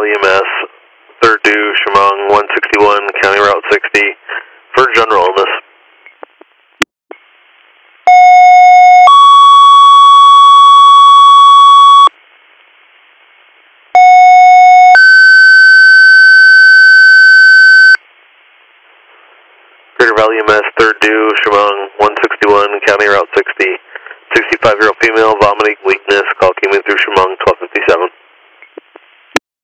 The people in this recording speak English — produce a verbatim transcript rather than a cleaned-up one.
Valley E M S, third due, Chemung, one sixty-one, County Route sixty, for general illness. Greater Valley E M S, third due, Chemung, one sixty-one, County Route sixty, sixty-five-year-old female, vomiting, weakness, call came in through Chemung, twelve fifty-seven.